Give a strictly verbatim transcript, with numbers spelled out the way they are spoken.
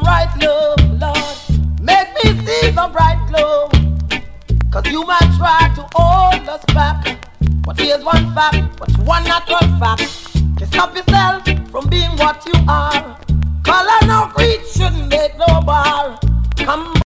bright love, Lord. Make me see the bright glow. Cause you might try to hold us back, but here's one fact, but one natural fact. To stop yourself from being what you are. Color no creed shouldn't make no bar. Come